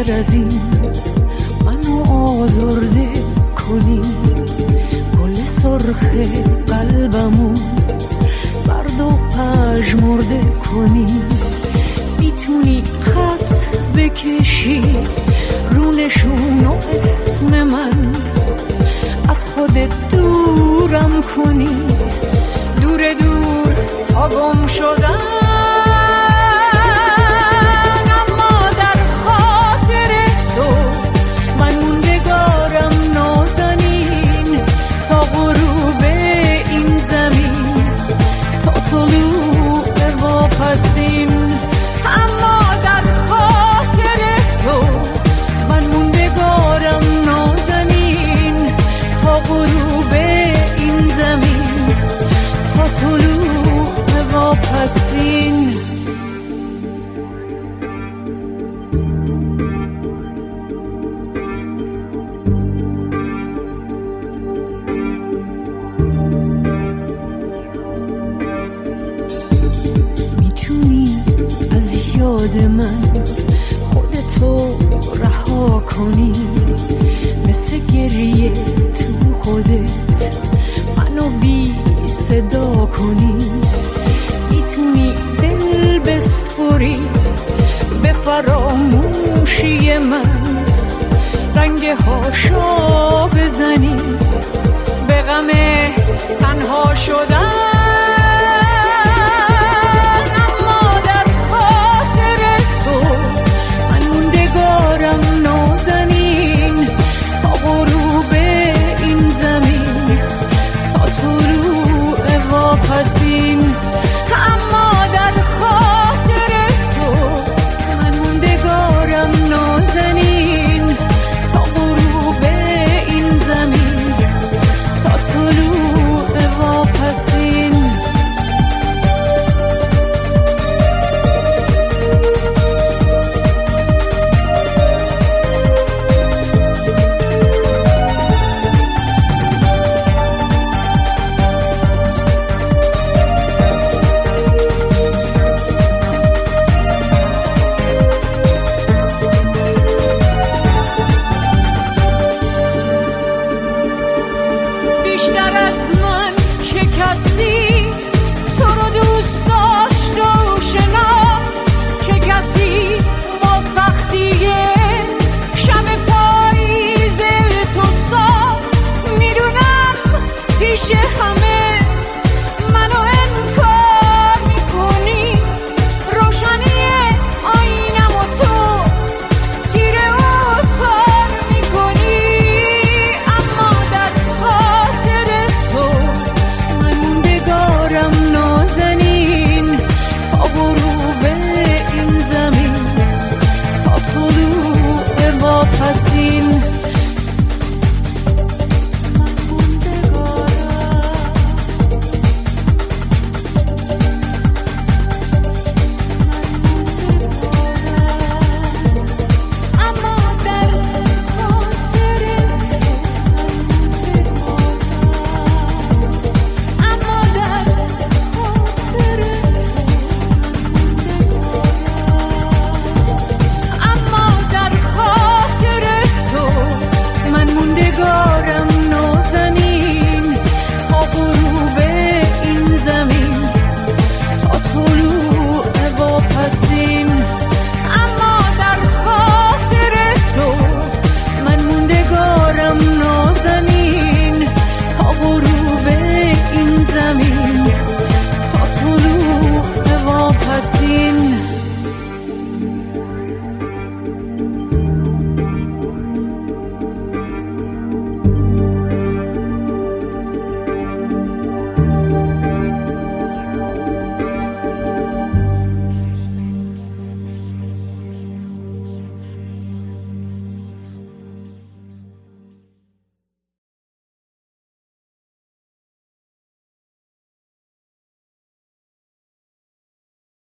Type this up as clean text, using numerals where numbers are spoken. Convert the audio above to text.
بیشتر از این منو آزرده کنی، گل سرخ قلبمو سرد و پژمرده کنی. میتونی خط بکشی رو نشون و اسم من، از خودت دورم کنی، دور دور تا گم شدم. من خودتو رها کنی، مثل گریه تو خودت منو بی صدا کنی. میتونی دل بسپری به فراموشی من، رنگ هاشا بزنی به غم تنها شدن.